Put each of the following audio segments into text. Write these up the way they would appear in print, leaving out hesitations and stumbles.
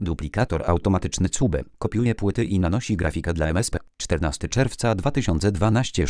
Duplikator automatyczny CUBE kopiuje płyty i nanosi grafikę dla MSP. 14 czerwca 2012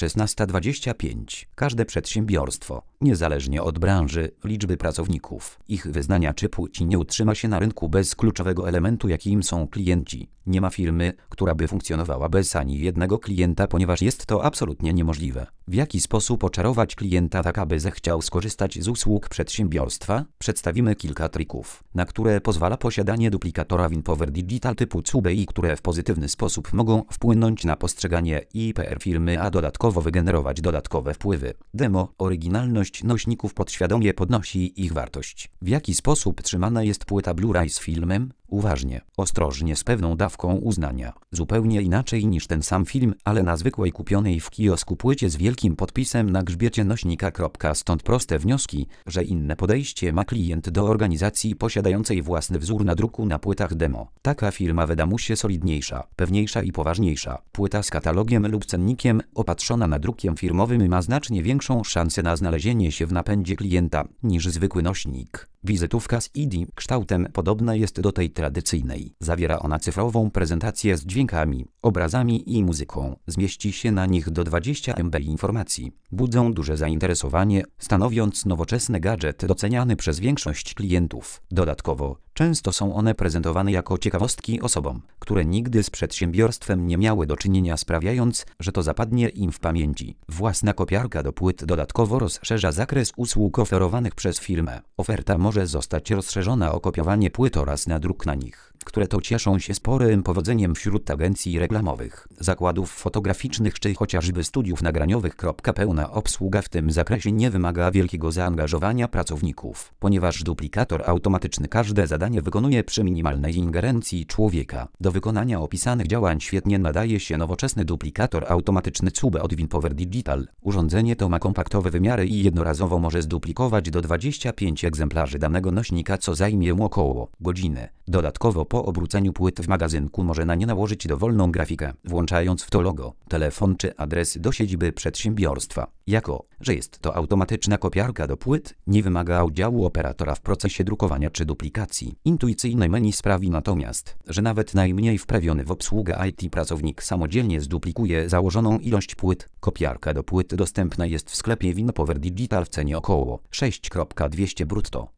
16:25. Każde przedsiębiorstwo, niezależnie od branży, liczby pracowników, ich wyznania czy płci, nie utrzyma się na rynku bez kluczowego elementu, jakim są klienci. Nie ma firmy, która by funkcjonowała bez ani jednego klienta, ponieważ jest to absolutnie niemożliwe. W jaki sposób oczarować klienta tak, aby zechciał skorzystać z usług przedsiębiorstwa? Przedstawimy kilka trików, na które pozwala posiadanie duplikatora WinPower Digital typu CUBE i które w pozytywny sposób mogą wpłynąć na postrzeganie i PR firmy, a dodatkowo wygenerować dodatkowe wpływy. Demo. Oryginalność nośników podświadomie podnosi ich wartość. W jaki sposób trzymana jest płyta Blu-ray z filmem? Uważnie, ostrożnie, z pewną dawką uznania. Zupełnie inaczej niż ten sam film, ale na zwykłej kupionej w kiosku płycie z wielkim podpisem na grzbiecie nośnika. Stąd proste wnioski, że inne podejście ma klient do organizacji posiadającej własny wzór nadruku na płytach demo. Taka firma wyda mu się solidniejsza, pewniejsza i poważniejsza. Płyta z katalogiem lub cennikiem opatrzona nadrukiem firmowym ma znacznie większą szansę na znalezienie się w napędzie klienta niż zwykły nośnik. Wizytówka z ID kształtem podobna jest do tej tradycyjnej. Zawiera ona cyfrową prezentację z dźwiękami, obrazami i muzyką. Zmieści się na nich do 20 MB informacji. Budzą duże zainteresowanie, stanowiąc nowoczesny gadżet doceniany przez większość klientów. Dodatkowo, często są one prezentowane jako ciekawostki osobom, które nigdy z przedsiębiorstwem nie miały do czynienia, sprawiając, że to zapadnie im w pamięci. Własna kopiarka do płyt dodatkowo rozszerza zakres usług oferowanych przez firmę. Oferta może zostać rozszerzona o kopiowanie płyt oraz nadruk na nich, które to cieszą się sporym powodzeniem wśród agencji reklamowych, zakładów fotograficznych czy chociażby studiów nagraniowych. Pełna obsługa w tym zakresie nie wymaga wielkiego zaangażowania pracowników, ponieważ duplikator automatyczny każde zadanie wykonuje przy minimalnej ingerencji człowieka. Do wykonania opisanych działań świetnie nadaje się nowoczesny duplikator automatyczny CUBE od WinPower Digital. Urządzenie to ma kompaktowe wymiary i jednorazowo może zduplikować do 25 egzemplarzy danego nośnika, co zajmie mu około godziny. Dodatkowo po obróceniu płyt w magazynku może na nie nałożyć dowolną grafikę, włączając w to logo, telefon czy adres do siedziby przedsiębiorstwa. Jako że jest to automatyczna kopiarka do płyt, nie wymaga udziału operatora w procesie drukowania czy duplikacji. Intuicyjne menu sprawi natomiast, że nawet najmniej wprawiony w obsługę IT pracownik samodzielnie zduplikuje założoną ilość płyt. Kopiarka do płyt dostępna jest w sklepie WinPower Digital w cenie około 6,200 brutto.